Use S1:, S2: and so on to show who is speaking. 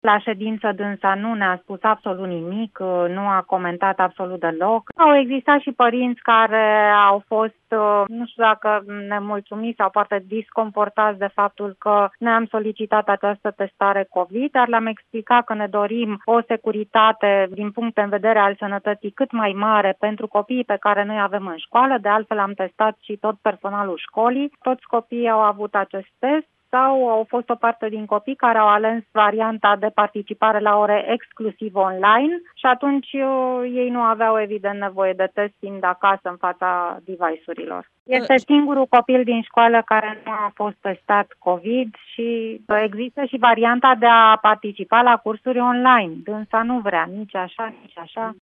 S1: La ședință dânsa nu ne-a spus absolut nimic, nu a comentat absolut deloc. Au existat și părinți care au fost, nu știu dacă nemulțumiți sau poate disconfortați de faptul că ne-am solicitat această testare COVID, dar le-am explicat că ne dorim o securitate din punct de vedere al sănătății cât mai mare pentru copiii pe care noi avem în școală. De altfel am testat și tot personalul școlii. Toți copiii au avut acest test. Sau au fost o parte din copii care au ales varianta de participare la ore exclusiv online și atunci ei nu aveau evident nevoie de test fiind acasă în fața device-urilor. Este singurul copil din școală care nu a fost testat COVID și există și varianta de a participa la cursuri online. Dânsa nu vrea nici așa, nici așa.